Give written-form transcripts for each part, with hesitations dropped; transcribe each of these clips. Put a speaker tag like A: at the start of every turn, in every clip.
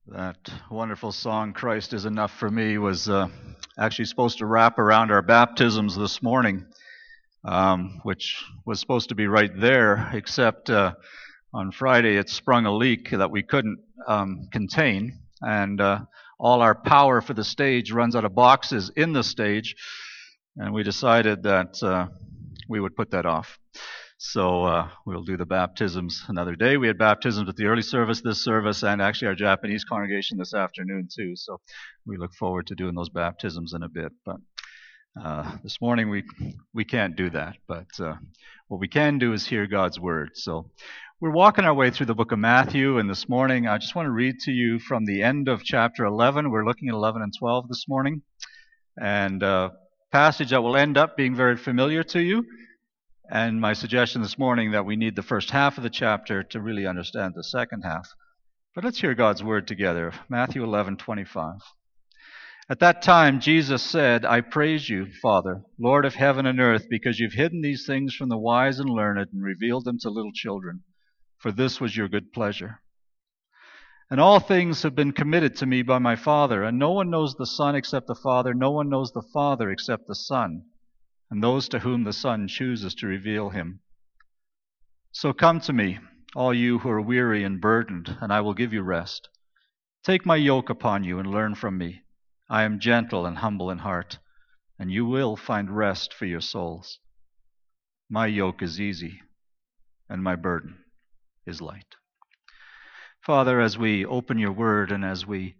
A: That wonderful song, Christ is Enough for Me, was actually supposed to wrap around our baptisms this morning, which was supposed to be right there, except on Friday it sprung a leak that we couldn't contain, and all our power for the stage runs out of boxes in the stage, and we decided that we would put that off. So we'll do the baptisms another day. We had baptisms at the early service, this service, and actually our Japanese congregation this afternoon too. So we look forward to doing those baptisms in a bit. But this morning we can't do that. But what we can do is hear God's word. So we're walking our way through the book of Matthew, and this morning I just want to read to you from the end of chapter 11. We're looking at 11 and 12 this morning, and a passage that will end up being very familiar to you. And my suggestion this morning that we need the first half of the chapter to really understand the second half. But let's hear God's word together. Matthew 11:25. At that time, Jesus said, I praise you, Father, Lord of heaven and earth, because you've hidden these things from the wise and learned and revealed them to little children. For this was your good pleasure. And all things have been committed to me by my Father, and no one knows the Son except the Father. No one knows the Father except the Son, and those to whom the Son chooses to reveal him. So come to me, all you who are weary and burdened, and I will give you rest. Take my yoke upon you and learn from me. I am gentle and humble in heart, and you will find rest for your souls. My yoke is easy, and my burden is light. Father, as we open your word and as we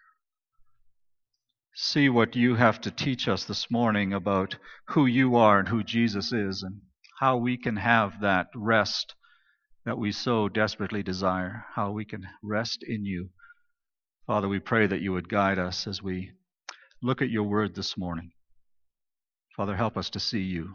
A: see what you have to teach us this morning about who you are and who Jesus is and how we can have that rest that we so desperately desire, how we can rest in you. Father, we pray that you would guide us as we look at your word this morning. Father, help us to see you.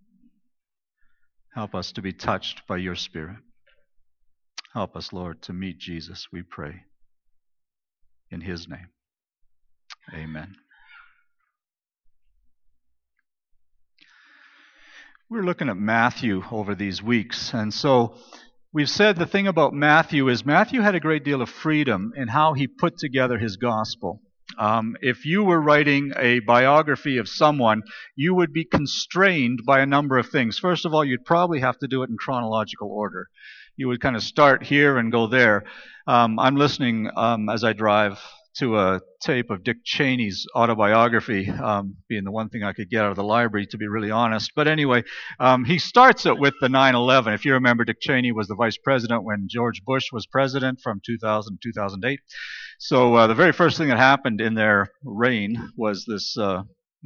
A: Help us to be touched by your Spirit. Help us, Lord, to meet Jesus, we pray. In his name. Amen. We're looking at Matthew over these weeks, and so we've said the thing about Matthew is Matthew had a great deal of freedom in how he put together his gospel. If you were writing a biography of someone, you would be constrained by a number of things. First of all, you'd probably have to do it in chronological order. You would kind of start here and go there. I'm listening as I drive to a tape of Dick Cheney's autobiography, being the one thing I could get out of the library, to be really honest. But anyway, he starts it with the 9/11. If you remember, Dick Cheney was the vice president when George Bush was president from 2000 to 2008. So the very first thing that happened in their reign was this, the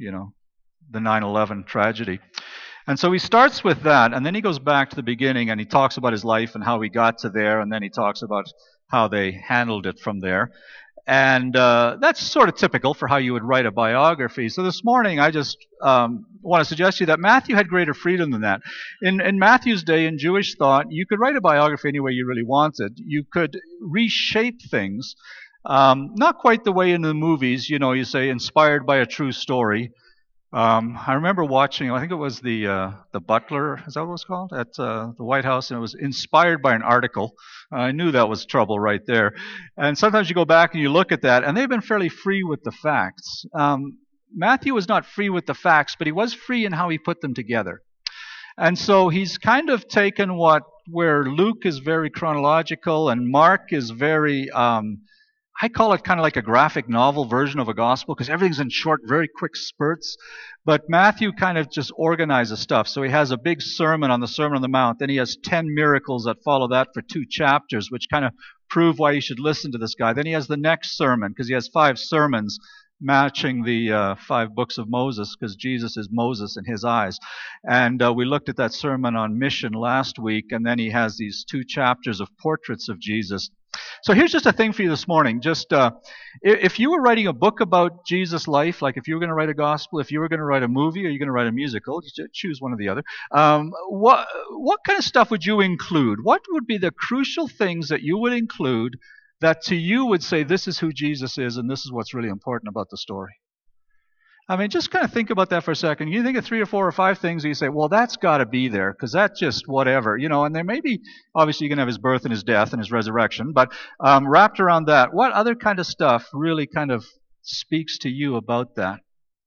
A: 9/11 tragedy. And so he starts with that, and then he goes back to the beginning, and he talks about his life and how he got to there, and then he talks about how they handled it from there. And that's sort of typical for how you would write a biography. So this morning, I just want to suggest to you that Matthew had greater freedom than that. In Matthew's day, in Jewish thought, you could write a biography any way you really wanted. You could reshape things, not quite the way in the movies, you say inspired by a true story. I remember watching, I think it was the Butler, is that what it was called, at the White House, and it was inspired by an article. I knew that was trouble right there. And sometimes you go back and you look at that, and they've been fairly free with the facts. Matthew was not free with the facts, but he was free in how he put them together. And so he's kind of taken where Luke is very chronological and Mark is very... I call it kind of like a graphic novel version of a gospel because everything's in short, very quick spurts. But Matthew kind of just organizes stuff. So he has a big sermon on the Sermon on the Mount. Then he has 10 miracles that follow that for 2 chapters, which kind of prove why you should listen to this guy. Then he has the next sermon because he has 5 sermons matching the 5 books of Moses because Jesus is Moses in his eyes. And we looked at that sermon on mission last week. And then he has these 2 chapters of portraits of Jesus. So here's just a thing for you this morning. Just if you were writing a book about Jesus' life, like if you were going to write a gospel, if you were going to write a movie, or you're going to write a musical, you choose one or the other. What kind of stuff would you include? What would be the crucial things that you would include that to you would say this is who Jesus is and this is what's really important about the story? I mean, just kind of think about that for a second. You think of 3 or 4 or 5 things, and you say, well, that's got to be there, because that's just whatever. And there may be, obviously, you can have his birth and his death and his resurrection, but wrapped around that, what other kind of stuff really kind of speaks to you about that?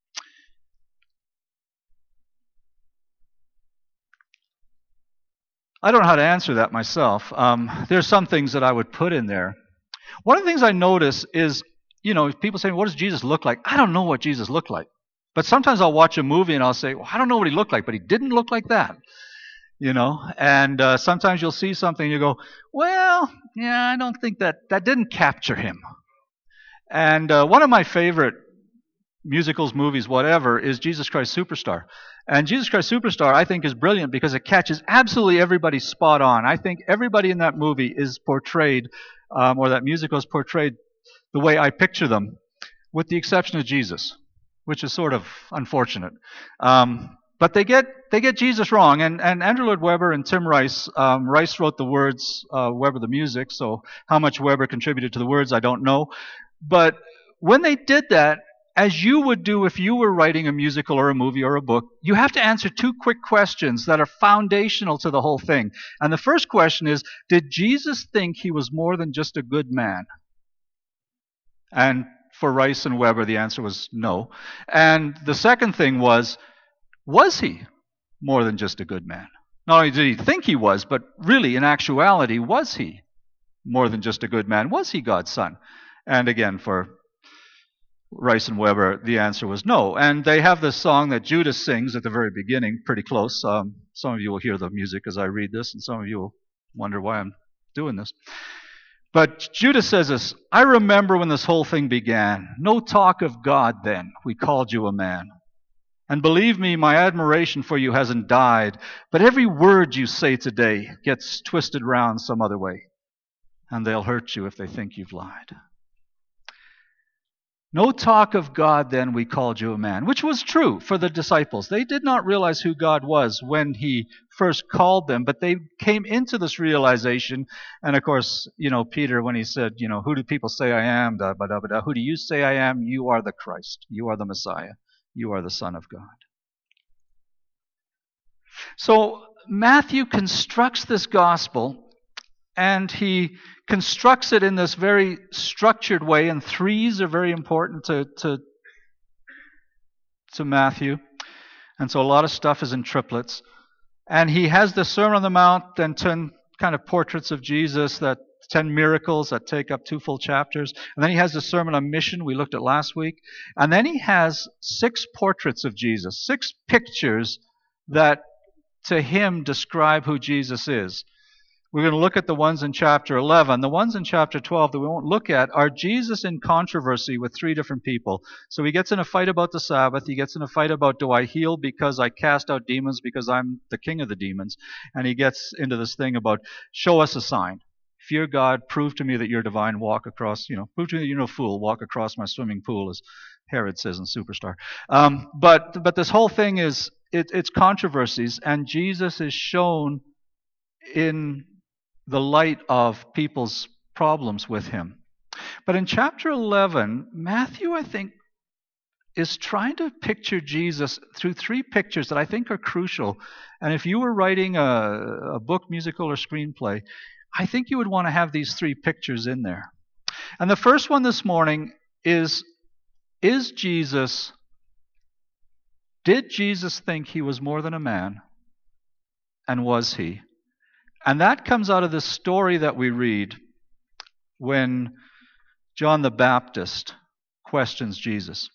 A: I don't know how to answer that myself. There's some things that I would put in there. One of the things I notice is, people say, what does Jesus look like? I don't know what Jesus looked like. But sometimes I'll watch a movie and I'll say, well, I don't know what he looked like, but he didn't look like that. And sometimes you'll see something and you go, well, yeah, I don't think that didn't capture him. And one of my favorite musicals, movies, whatever, is Jesus Christ Superstar. And Jesus Christ Superstar, I think, is brilliant because it catches absolutely everybody spot on. I think everybody in that movie is portrayed, or that musical is portrayed the way I picture them, with the exception of Jesus, which is sort of unfortunate. But they get Jesus wrong. And Andrew Lloyd Webber and Tim Rice, Rice wrote the words, Webber the music, so how much Webber contributed to the words, I don't know. But when they did that, as you would do if you were writing a musical or a movie or a book, you have to answer 2 quick questions that are foundational to the whole thing. And the first question is, did Jesus think he was more than just a good man? And for Rice and Webber, the answer was no. And the second thing was he more than just a good man? Not only did he think he was, but really, in actuality, was he more than just a good man? Was he God's son? And again, for Rice and Webber, the answer was no. And they have this song that Judas sings at the very beginning, pretty close. Some of you will hear the music as I read this, and some of you will wonder why I'm doing this. But Judas says this, I remember when this whole thing began. No talk of God then. We called you a man. And believe me, my admiration for you hasn't died. But every word you say today gets twisted round some other way. And they'll hurt you if they think you've lied. No talk of God then, we called you a man, which was true for the disciples. They did not realize who God was when he first called them, but they came into this realization. And of course, Peter, when he said, who do people say I am? Who do you say I am? You are the Christ. You are the Messiah. You are the Son of God. So Matthew constructs this gospel, and he constructs it in this very structured way, and 3s are very important to Matthew. And so a lot of stuff is in triplets. And he has the Sermon on the Mount and 10 kind of portraits of Jesus, that 10 miracles that take up 2 full chapters. And then he has the Sermon on Mission we looked at last week. And then he has 6 portraits of Jesus, 6 pictures that to him describe who Jesus is. We're going to look at the ones in chapter 11. The ones in chapter 12 that we won't look at are Jesus in controversy with 3 different people. So he gets in a fight about the Sabbath. He gets in a fight about, do I heal because I cast out demons because I'm the king of the demons? And he gets into this thing about, show us a sign. Fear God, prove to me that you're divine, walk across, prove to me that you're no fool, walk across my swimming pool, as Herod says in Superstar. But this whole thing is, it's controversies, and Jesus is shown in the light of people's problems with him. But in chapter 11, Matthew, I think, is trying to picture Jesus through 3 pictures that I think are crucial. And if you were writing a book, musical, or screenplay, I think you would want to have these 3 pictures in there. And the first one this morning is Jesus, did Jesus think he was more than a man? And was he? And that comes out of the story that we read when John the Baptist questions Jesus.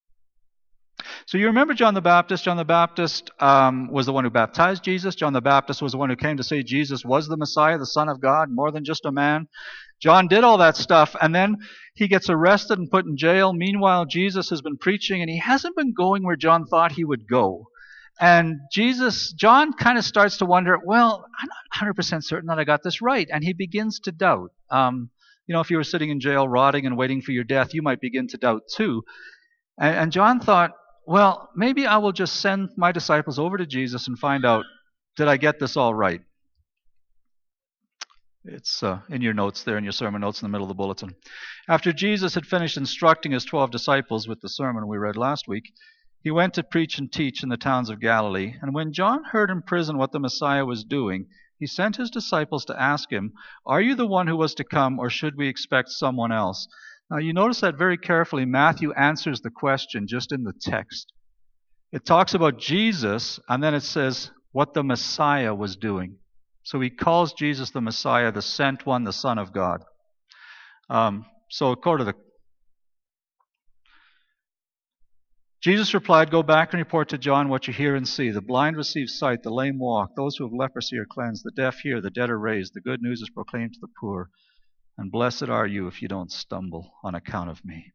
A: So you remember John the Baptist? John the Baptist was the one who baptized Jesus. John the Baptist was the one who came to say Jesus was the Messiah, the Son of God, more than just a man. John did all that stuff, and then he gets arrested and put in jail. Meanwhile, Jesus has been preaching, and he hasn't been going where John thought he would go. And John kind of starts to wonder, well, I'm not 100% certain that I got this right. And he begins to doubt. If you were sitting in jail rotting and waiting for your death, you might begin to doubt too. And John thought, well, maybe I will just send my disciples over to Jesus and find out, did I get this all right? It's in your notes there, in your sermon notes in the middle of the bulletin. After Jesus had finished instructing his 12 disciples with the sermon we read last week, he went to preach and teach in the towns of Galilee. And when John heard in prison what the Messiah was doing, he sent his disciples to ask him, "Are you the one who was to come, or should we expect someone else?" Now you notice that very carefully Matthew answers the question just in the text. It talks about Jesus, and then it says what the Messiah was doing. So he calls Jesus the Messiah, the sent one, the Son of God. So according to Jesus replied, "Go back and report to John what you hear and see. The blind receive sight, the lame walk, those who have leprosy are cleansed, the deaf hear, the dead are raised, the good news is proclaimed to the poor, and blessed are you if you don't stumble on account of me."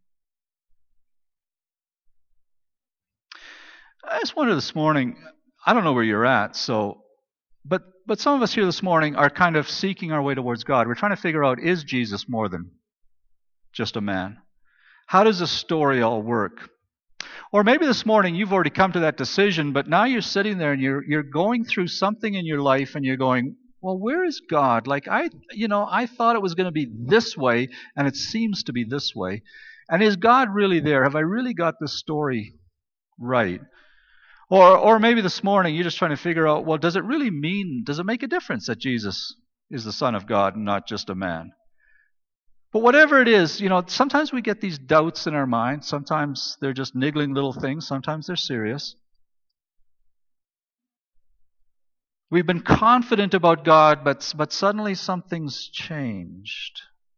A: I just wonder this morning, I don't know where you're at, but some of us here this morning are kind of seeking our way towards God. We're trying to figure out, is Jesus more than just a man? How does this story all work? Or maybe this morning you've already come to that decision, but now you're sitting there and you're going through something in your life and you're going, well, where is God? Like I thought it was going to be this way and it seems to be this way. And is God really there? Have I really got this story right? Or maybe this morning you're just trying to figure out, well, does it make a difference that Jesus is the Son of God and not just a man? But whatever it is, sometimes we get these doubts in our mind. Sometimes they're just niggling little things. Sometimes they're serious. We've been confident about God, but suddenly something's changed.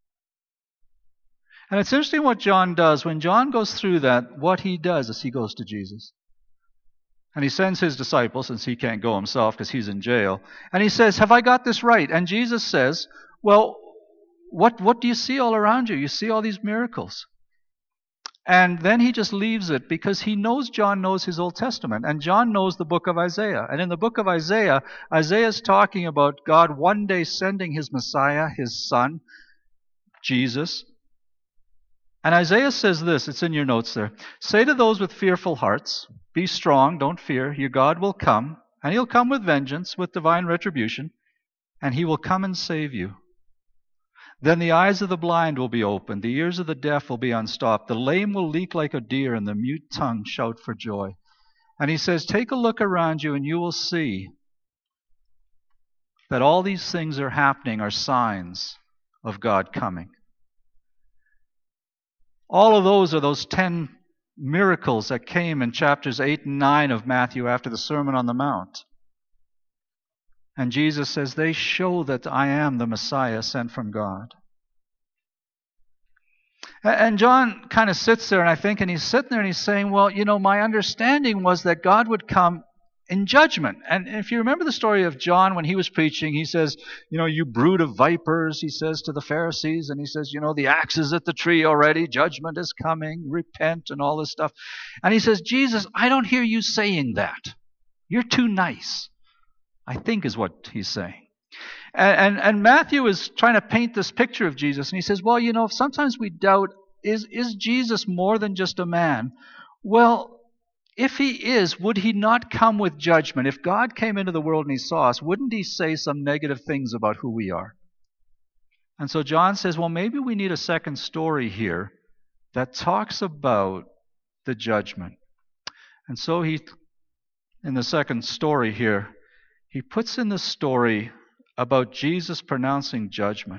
A: And it's interesting what John does. When John goes through that, what he does is he goes to Jesus. And he sends his disciples, since he can't go himself because he's in jail. And he says, "Have I got this right?" And Jesus says, "Well, what do you see all around you? You see all these miracles." And then he just leaves it because John knows his Old Testament. And John knows the book of Isaiah. And in the book of Isaiah, Isaiah's talking about God one day sending his Messiah, his Son, Jesus. And Isaiah says this, it's in your notes there. "Say to those with fearful hearts, be strong, don't fear. Your God will come, and he'll come with vengeance, with divine retribution, and he will come and save you. Then the eyes of the blind will be opened, the ears of the deaf will be unstopped, the lame will leap like a deer, and the mute tongue shout for joy." And he says, take a look around you, and you will see that all these things are happening are signs of God coming. All of those are those 10 miracles that came in chapters 8 and 9 of Matthew after the Sermon on the Mount. And Jesus says, they show that I am the Messiah sent from God. And John kind of sits there, and he's sitting there and he's saying, well, my understanding was that God would come in judgment. And if you remember the story of John when he was preaching, he says, you brood of vipers, he says to the Pharisees, and he says, the axe is at the tree already, judgment is coming, repent, and all this stuff. And he says, Jesus, I don't hear you saying that. You're too nice, I think is what he's saying. And Matthew is trying to paint this picture of Jesus, and he says, well, sometimes we doubt, is Jesus more than just a man? Well, if he is, would he not come with judgment? If God came into the world and he saw us, wouldn't he say some negative things about who we are? And so John says, well, maybe we need a second story here that talks about the judgment. And so in the second story here, he puts in the story about Jesus pronouncing judgment.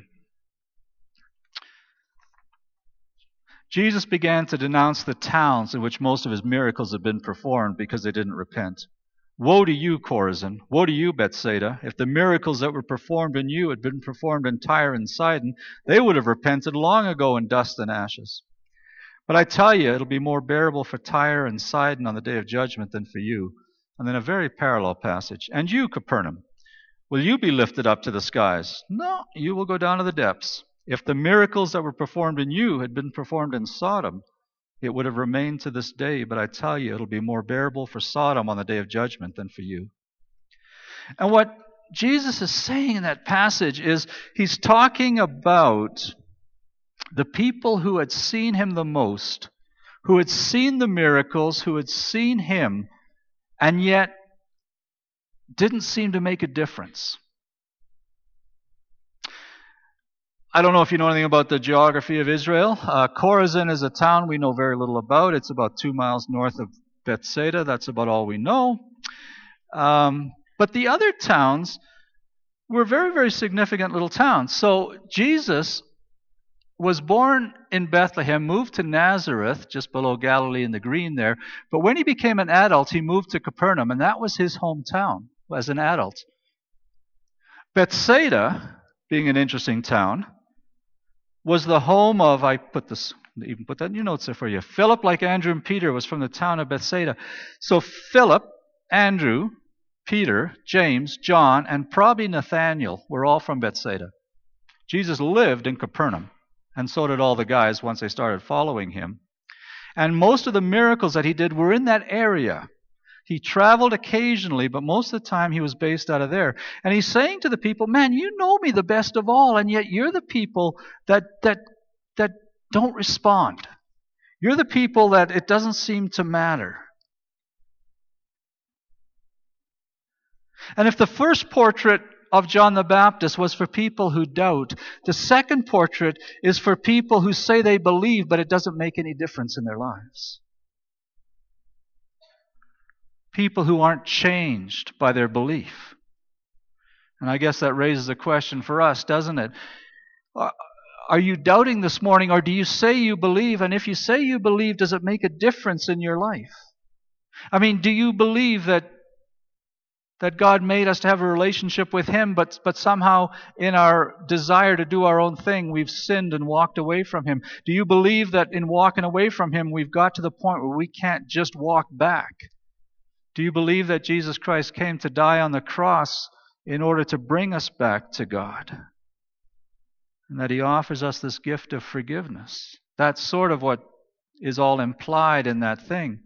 A: Jesus began to denounce the towns in which most of his miracles had been performed because they didn't repent. Woe to you, Chorazin! Woe to you, Bethsaida! If the miracles that were performed in you had been performed in Tyre and Sidon, they would have repented long ago in dust and ashes. But I tell you, it'll be more bearable for Tyre and Sidon on the day of judgment than for you. And then a very parallel passage. And you, Capernaum, will you be lifted up to the skies? No, you will go down to the depths. If the miracles that were performed in you had been performed in Sodom, it would have remained to this day. But I tell you, it'll be more bearable for Sodom on the day of judgment than for you. And what Jesus is saying in that passage is he's talking about the people who had seen him the most, who had seen the miracles, who had seen him, and yet didn't seem to make a difference. I don't know if you know anything about the geography of Israel. Chorazin is a town we know very little about. It's about 2 miles north of Bethsaida. That's about all we know. But the other towns were very, very significant little towns. So Jesus was born in Bethlehem, moved to Nazareth, just below Galilee in the green there. But when he became an adult, he moved to Capernaum, and that was his hometown as an adult. Bethsaida, being an interesting town, was the home of, even put that in your notes there for you. Philip, like Andrew and Peter, was from the town of Bethsaida. So Philip, Andrew, Peter, James, John, and probably Nathaniel were all from Bethsaida. Jesus lived in Capernaum, and so did all the guys once they started following him. And most of the miracles that he did were in that area. He traveled occasionally, but most of the time he was based out of there. And he's saying to the people, man, you know me the best of all, and yet you're the people that don't respond. You're the people that it doesn't seem to matter. And if the first portrait of John the Baptist was for people who doubt, the second portrait is for people who say they believe, but it doesn't make any difference in their lives. People who aren't changed by their belief. And I guess that raises a question for us, doesn't it? Are you doubting this morning, or do you say you believe? And if you say you believe, does it make a difference in your life? I mean, do you believe that God made us to have a relationship with Him, but somehow in our desire to do our own thing, we've sinned and walked away from Him? Do you believe that in walking away from Him, we've got to the point where we can't just walk back? Do you believe that Jesus Christ came to die on the cross in order to bring us back to God? And that He offers us this gift of forgiveness? That's sort of what is all implied in that thing.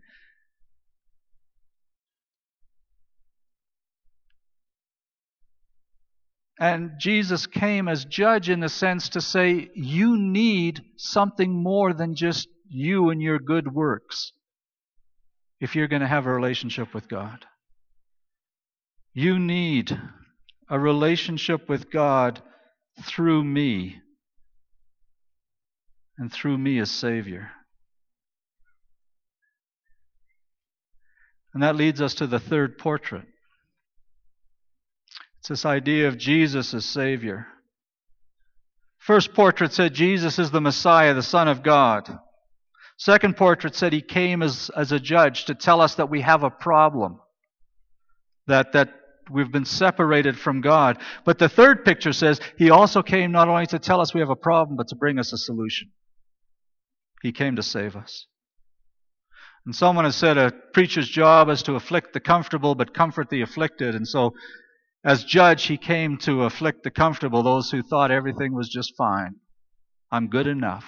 A: And Jesus came as judge in the sense to say, you need something more than just you and your good works if you're going to have a relationship with God. You need a relationship with God through me, and through me as Savior. And that leads us to the third portrait. It's this idea of Jesus as Savior. First portrait said Jesus is the Messiah, the Son of God. Second portrait said He came as a judge to tell us that we have a problem, that we've been separated from God. But the third picture says He also came not only to tell us we have a problem, but to bring us a solution. He came to save us. And someone has said a preacher's job is to afflict the comfortable, but comfort the afflicted. And so as judge, He came to afflict the comfortable, those who thought everything was just fine. I'm good enough.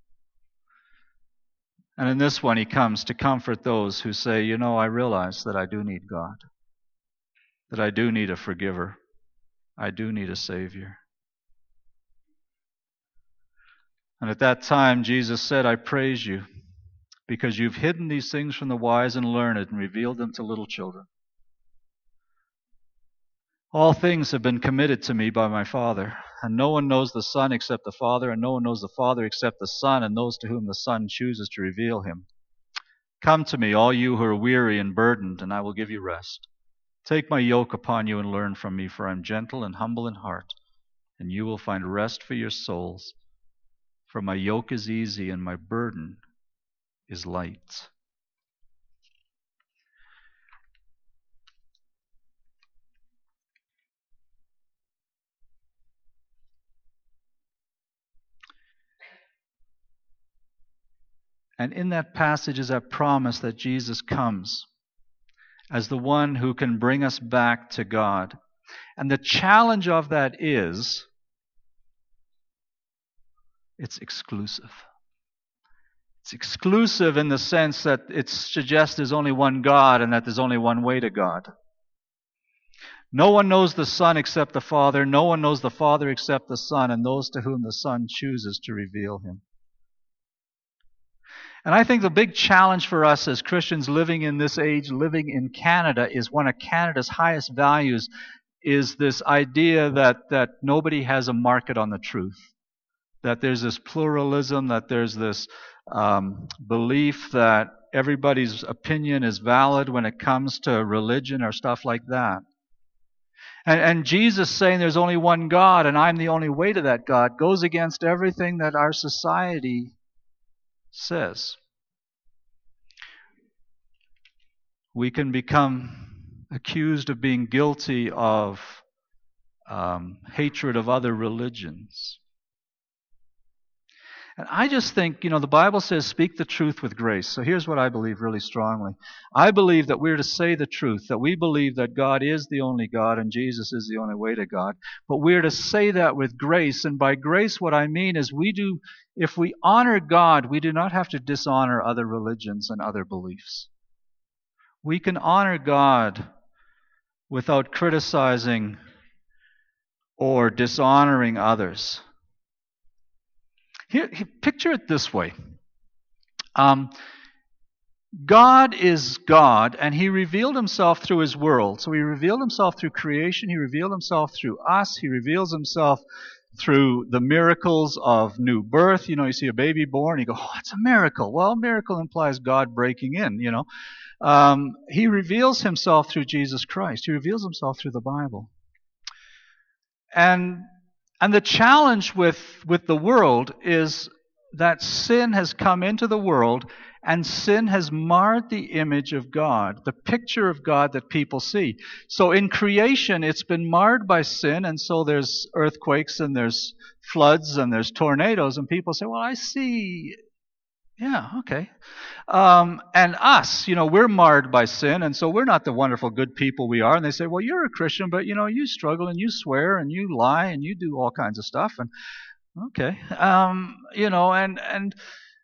A: And in this one, He comes to comfort those who say, you know, I realize that I do need God, that I do need a forgiver, I do need a Savior. And at that time, Jesus said, I praise you, because you've hidden these things from the wise and learned and revealed them to little children. All things have been committed to me by my Father, and no one knows the Son except the Father, and no one knows the Father except the Son, and those to whom the Son chooses to reveal Him. Come to me, all you who are weary and burdened, and I will give you rest. Take my yoke upon you and learn from me, for I am gentle and humble in heart, and you will find rest for your souls. For my yoke is easy and my burden is light. And in that passage is that promise that Jesus comes as the one who can bring us back to God. And the challenge of that is, it's exclusive. It's exclusive in the sense that it suggests there's only one God and that there's only one way to God. No one knows the Son except the Father. No one knows the Father except the Son, and those to whom the Son chooses to reveal Him. And I think the big challenge for us as Christians living in this age, living in Canada, is one of Canada's highest values is this idea that nobody has a market on the truth. that there's this pluralism, that there's this belief that everybody's opinion is valid when it comes to religion or stuff like that. And Jesus saying there's only one God and I'm the only way to that God goes against everything that our society says. We can become accused of being guilty of hatred of other religions. And I just think, the Bible says speak the truth with grace. So here's what I believe really strongly. I believe that we're to say the truth, that we believe that God is the only God and Jesus is the only way to God. But we're to say that with grace. And by grace, what I mean is if we honor God, we do not have to dishonor other religions and other beliefs. We can honor God without criticizing or dishonoring others. Here, picture it this way. God is God, and He revealed Himself through His world. So He revealed Himself through creation. He revealed Himself through us. He reveals Himself through the miracles of new birth. You see a baby born, you go, oh, it's a miracle. Well, a miracle implies God breaking in, He reveals Himself through Jesus Christ. He reveals Himself through the Bible. And the challenge with the world is that sin has come into the world, and sin has marred the image of God, the picture of God that people see. So in creation, it's been marred by sin, and so there's earthquakes, and there's floods, and there's tornadoes, and people say, well, I see. Yeah, okay. And us, we're marred by sin, and so we're not the wonderful good people we are. And they say, well, you're a Christian, but, you struggle, and you swear, and you lie, and you do all kinds of stuff. And, okay. And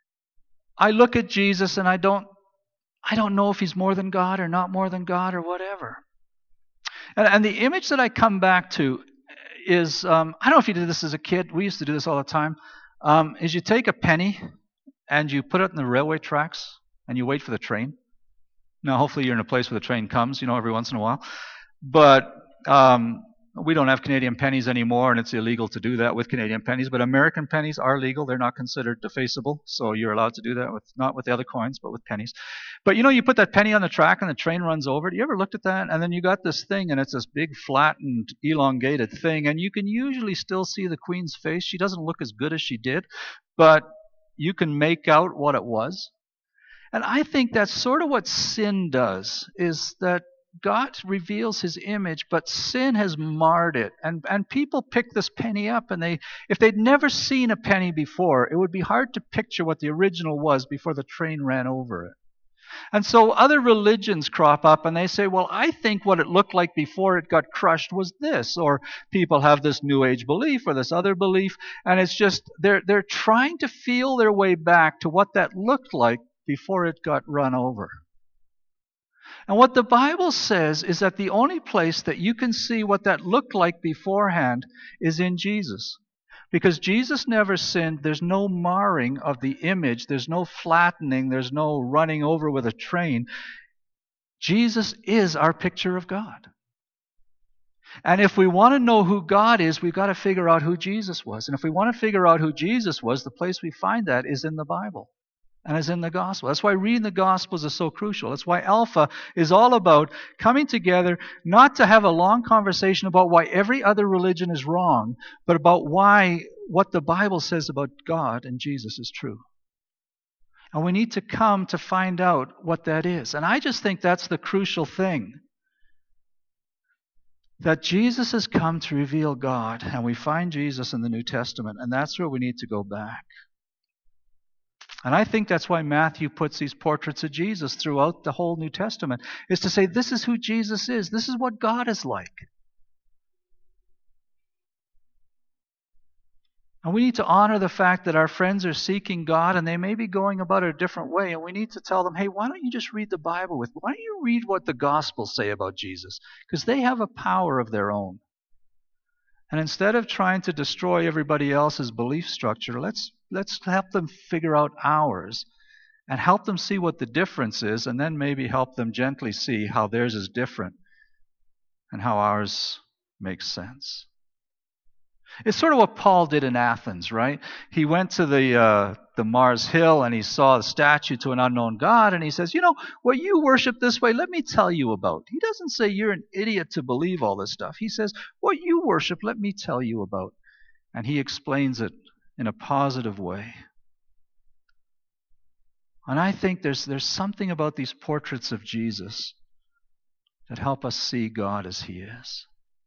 A: I look at Jesus, and I don't know if He's more than God or not more than God or whatever. And the image that I come back to is, I don't know if you did this as a kid. We used to do this all the time. Is you take a penny and you put it in the railway tracks, and you wait for the train. Now, hopefully you're in a place where the train comes, every once in a while. But we don't have Canadian pennies anymore, and it's illegal to do that with Canadian pennies. But American pennies are legal. They're not considered defaceable, so you're allowed to do that, not with the other coins, but with pennies. But, you put that penny on the track, and the train runs over it. You ever looked at that? And then you got this thing, and it's this big, flattened, elongated thing, and you can usually still see the Queen's face. She doesn't look as good as she did, but you can make out what it was. And I think that's sort of what sin does, is that God reveals His image, but sin has marred it. And people pick this penny up, and if they'd never seen a penny before, it would be hard to picture what the original was before the train ran over it. And so other religions crop up, and they say, well, I think what it looked like before it got crushed was this. Or people have this New Age belief or this other belief, and it's just they're trying to feel their way back to what that looked like before it got run over. And what the Bible says is that the only place that you can see what that looked like beforehand is in Jesus. Because Jesus never sinned, there's no marring of the image, there's no flattening, there's no running over with a train. Jesus is our picture of God. And if we want to know who God is, we've got to figure out who Jesus was. And if we want to figure out who Jesus was, the place we find that is in the Bible. And is in the gospel. That's why reading the gospels is so crucial. That's why Alpha is all about coming together, not to have a long conversation about why every other religion is wrong, but about what the Bible says about God and Jesus is true. And we need to come to find out what that is. And I just think that's the crucial thing. That Jesus has come to reveal God, and we find Jesus in the New Testament, and that's where we need to go back. And I think that's why Matthew puts these portraits of Jesus throughout the whole New Testament, is to say this is who Jesus is. This is what God is like. And we need to honor the fact that our friends are seeking God, and they may be going about it a different way, and we need to tell them, hey, why don't you just read the Bible with me? Why don't you read what the Gospels say about Jesus? Because they have a power of their own. And instead of trying to destroy everybody else's belief structure, let's help them figure out ours and help them see what the difference is, and then maybe help them gently see how theirs is different and how ours makes sense. It's sort of what Paul did in Athens, right? He went to the Mars Hill and he saw the statue to an unknown god, and he says, "You know, what you worship this way, let me tell you about." He doesn't say you're an idiot to believe all this stuff. He says, "What you worship, let me tell you about." And he explains it in a positive way. And I think there's something about these portraits of Jesus that help us see God as He is.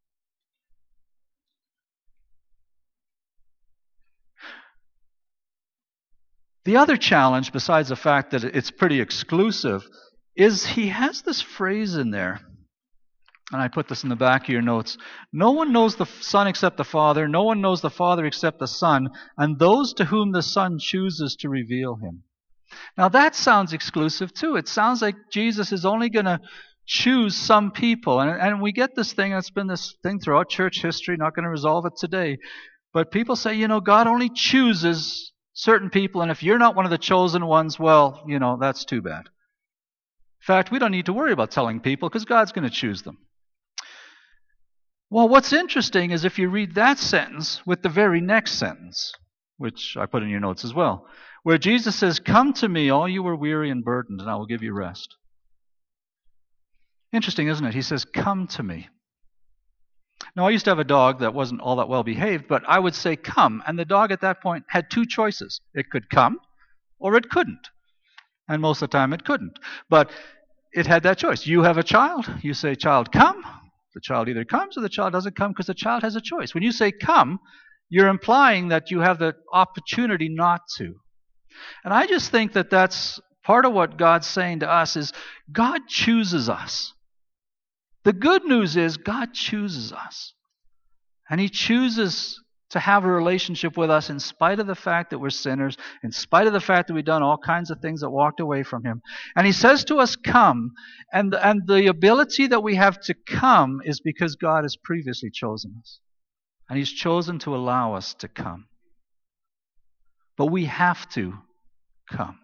A: The other challenge, besides the fact that it's pretty exclusive, is he has this phrase in there, and I put this in the back of your notes. No one knows the Son except the Father. No one knows the Father except the Son, and those to whom the Son chooses to reveal Him. Now that sounds exclusive too. It sounds like Jesus is only going to choose some people. And we get this thing, it's been this thing throughout church history, not going to resolve it today. But people say, God only chooses certain people, and if you're not one of the chosen ones, well, that's too bad. In fact, we don't need to worry about telling people because God's going to choose them. Well, what's interesting is if you read that sentence with the very next sentence, which I put in your notes as well, where Jesus says, "Come to me, all you who are weary and burdened, and I will give you rest." Interesting, isn't it? He says, "Come to me." Now, I used to have a dog that wasn't all that well behaved, but I would say, "Come." And the dog at that point had two choices. It could come or it couldn't. And most of the time it couldn't. But it had that choice. You have a child. You say, "Child, come." The child either comes or the child doesn't come because the child has a choice. When you say "come," you're implying that you have the opportunity not to. And I just think that that's part of what God's saying to us is God chooses us. The good news is God chooses us. And He chooses to have a relationship with us in spite of the fact that we're sinners, in spite of the fact that we've done all kinds of things that walked away from Him. And He says to us, "Come." And the ability that we have to come is because God has previously chosen us. And He's chosen to allow us to come. But we have to come.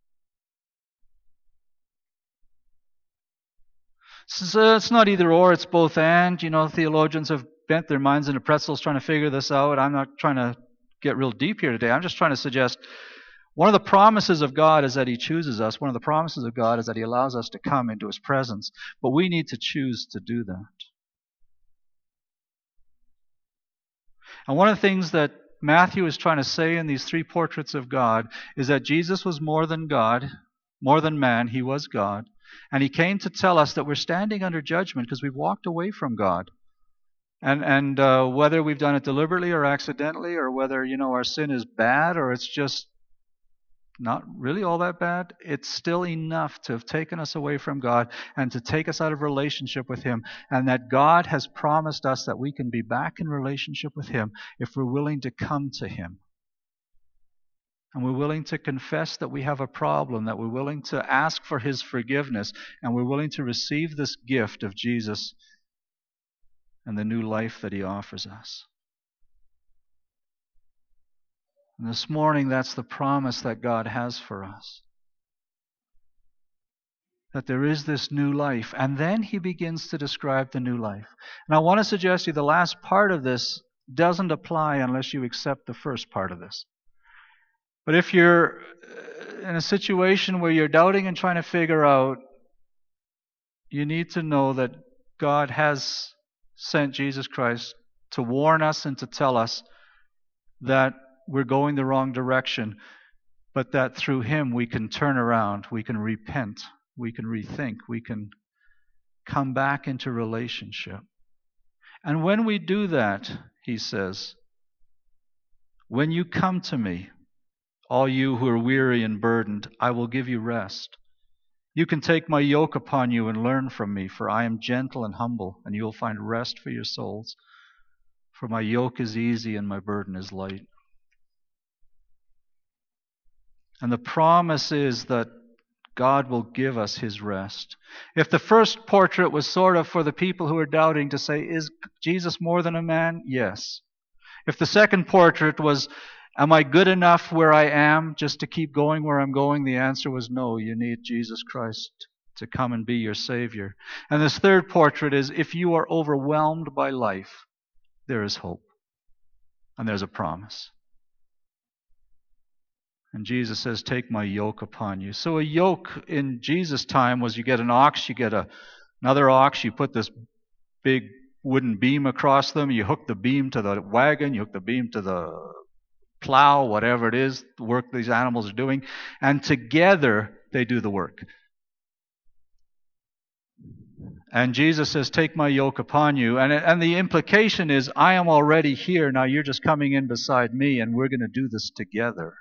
A: So it's not either or, it's both and. Theologians have bent their minds into pretzels trying to figure this out. I'm not trying to get real deep here today. I'm just trying to suggest one of the promises of God is that He chooses us. One of the promises of God is that He allows us to come into His presence. But we need to choose to do that. And one of the things that Matthew is trying to say in these three portraits of God is that Jesus was more than God, more than man. He was God. And He came to tell us that we're standing under judgment because we've walked away from God. And whether we've done it deliberately or accidentally, or whether, our sin is bad or it's just not really all that bad, it's still enough to have taken us away from God and to take us out of relationship with Him. And that God has promised us that we can be back in relationship with Him if we're willing to come to Him. And we're willing to confess that we have a problem, that we're willing to ask for His forgiveness, and we're willing to receive this gift of Jesus and the new life that He offers us. And this morning, that's the promise that God has for us. That there is this new life. And then He begins to describe the new life. And I want to suggest to you the last part of this doesn't apply unless you accept the first part of this. But if you're in a situation where you're doubting and trying to figure out, you need to know that God has sent Jesus Christ to warn us and to tell us that we're going the wrong direction, but that through Him we can turn around, we can repent, we can rethink, we can come back into relationship. And when we do that, He says, "When you come to me, all you who are weary and burdened, I will give you rest. You can take my yoke upon you and learn from me, for I am gentle and humble, and you will find rest for your souls. For my yoke is easy and my burden is light." And the promise is that God will give us His rest. If the first portrait was sort of for the people who are doubting to say, is Jesus more than a man? Yes. If the second portrait was, am I good enough where I am just to keep going where I'm going? The answer was no. You need Jesus Christ to come and be your Savior. And this third portrait is, if you are overwhelmed by life, there is hope. And there's a promise. And Jesus says, take my yoke upon you. So a yoke in Jesus' time was you get an ox, you get another ox, you put this big wooden beam across them, you hook the beam to the wagon, you hook the beam to the plow, whatever it is, the work these animals are doing, and together they do the work. And Jesus says, take my yoke upon you. And the implication is, I am already here, now you're just coming in beside me, and we're going to do this together.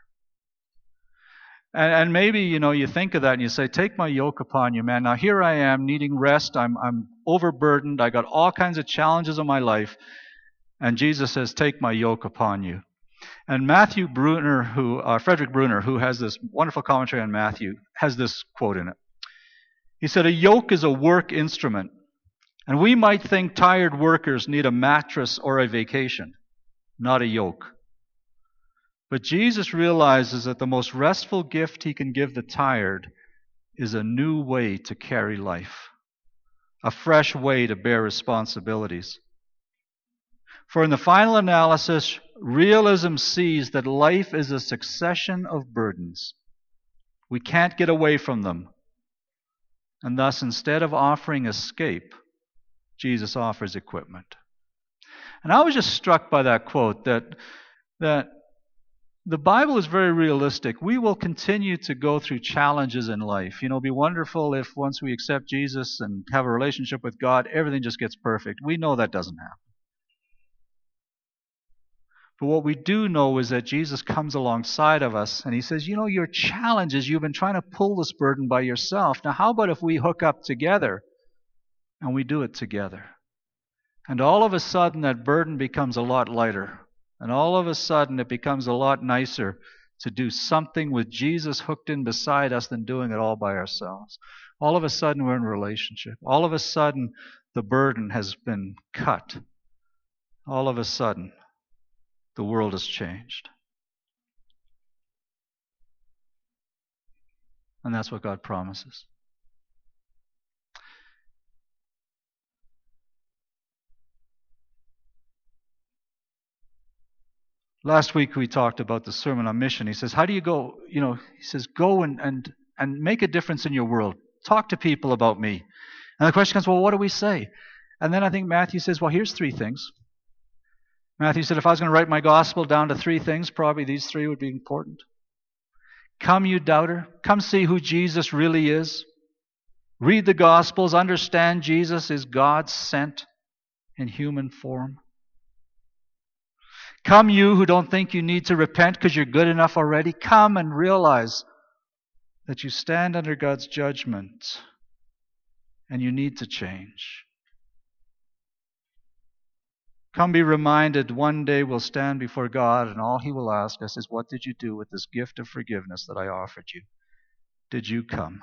A: And maybe, you think of that and you say, take my yoke upon you, man. Now here I am needing rest. I'm overburdened. I got all kinds of challenges in my life. And Jesus says, take my yoke upon you. And Frederick Bruner, who has this wonderful commentary on Matthew, has this quote in it. He said, a yoke is a work instrument. And we might think tired workers need a mattress or a vacation, not a yoke. But Jesus realizes that the most restful gift he can give the tired is a new way to carry life, a fresh way to bear responsibilities. For in the final analysis, realism sees that life is a succession of burdens. We can't get away from them. And thus, instead of offering escape, Jesus offers equipment. And I was just struck by that quote that the Bible is very realistic. We will continue to go through challenges in life. It'd be wonderful if once we accept Jesus and have a relationship with God, everything just gets perfect. We know that doesn't happen. But what we do know is that Jesus comes alongside of us and he says, your challenge is you've been trying to pull this burden by yourself. Now, how about if we hook up together and we do it together? And all of a sudden, that burden becomes a lot lighter. And all of a sudden, it becomes a lot nicer to do something with Jesus hooked in beside us than doing it all by ourselves. All of a sudden, we're in a relationship. All of a sudden, the burden has been cut. All of a sudden, the world has changed. And that's what God promises. Last week we talked about the Sermon on Mission. He says, how do you go? He says, go and make a difference in your world. Talk to people about me. And the question comes, well, what do we say? And then I think Matthew says, well, here's 3 things. Matthew said, if I was going to write my gospel down to 3 things, probably these 3 would be important. Come, you doubter. Come see who Jesus really is. Read the Gospels. Understand Jesus is God sent in human form. Come, you who don't think you need to repent because you're good enough already. Come and realize that you stand under God's judgment and you need to change. Come be reminded one day we'll stand before God and all He will ask us is, what did you do with this gift of forgiveness that I offered you? Did you come?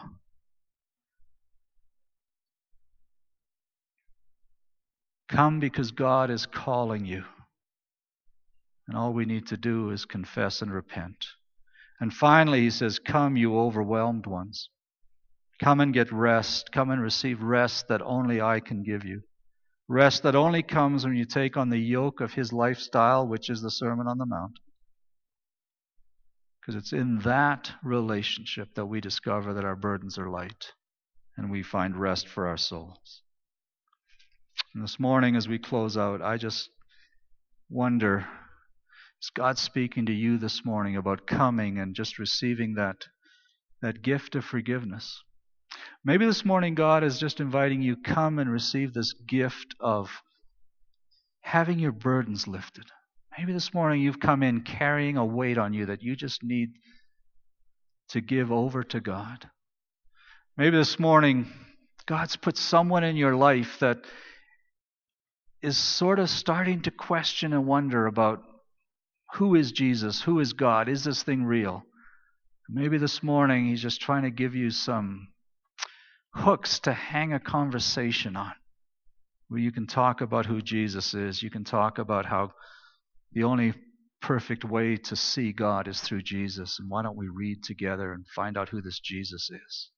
A: Come because God is calling you. And all we need to do is confess and repent. And finally, he says, come, you overwhelmed ones. Come and get rest. Come and receive rest that only I can give you. Rest that only comes when you take on the yoke of his lifestyle, which is the Sermon on the Mount. Because it's in that relationship that we discover that our burdens are light and we find rest for our souls. And this morning, as we close out, I just wonder, is God speaking to you this morning about coming and just receiving that gift of forgiveness? Maybe this morning God is just inviting you, come and receive this gift of having your burdens lifted. Maybe this morning you've come in carrying a weight on you that you just need to give over to God. Maybe this morning God's put someone in your life that is sort of starting to question and wonder about, who is Jesus? Who is God? Is this thing real? Maybe this morning he's just trying to give you some hooks to hang a conversation on, where you can talk about who Jesus is. You can talk about how the only perfect way to see God is through Jesus. And why don't we read together and find out who this Jesus is?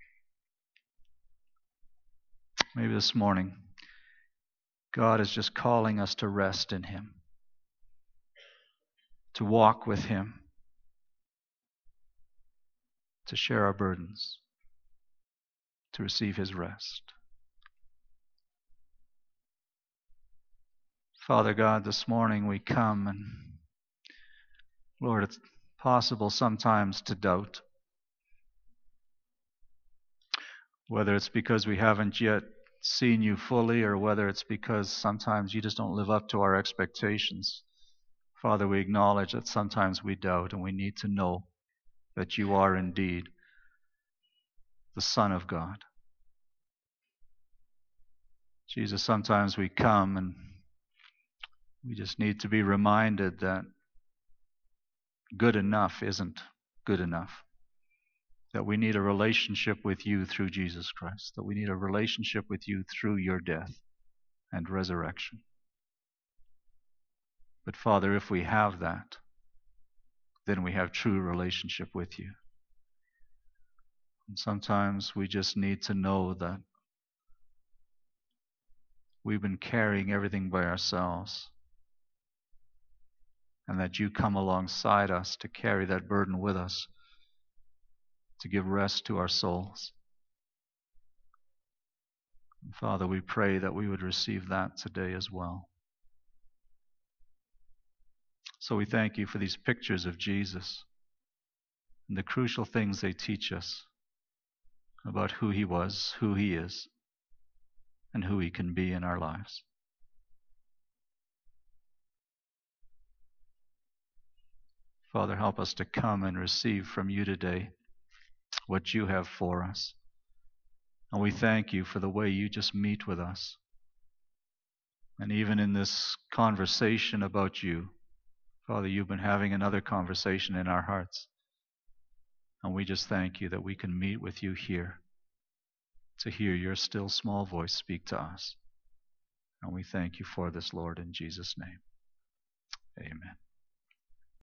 A: Maybe this morning God is just calling us to rest in him. to walk with Him, to share our burdens, to receive His rest. Father God, this morning we come, and Lord, it's possible sometimes to doubt, whether it's because we haven't yet seen you fully or whether it's because sometimes you just don't live up to our expectations. Father, we acknowledge that sometimes we doubt, and we need to know that you are indeed the Son of God. Jesus, sometimes we come and we just need to be reminded that good enough isn't good enough. That we need a relationship with you through Jesus Christ. That we need a relationship with you through your death and resurrection. But Father, if we have that, then we have true relationship with you. And sometimes we just need to know that we've been carrying everything by ourselves, and that you come alongside us to carry that burden with us, to give rest to our souls. And Father, we pray that we would receive that today as well. So we thank you for these pictures of Jesus and the crucial things they teach us about who He was, who He is, and who He can be in our lives. Father, help us to come and receive from you today what you have for us. And we thank you for the way you just meet with us. And even in this conversation about you, Father, you've been having another conversation in our hearts. And we just thank you that we can meet with you here to hear your still small voice speak to us. And we thank you for this, Lord, in Jesus' name. Amen.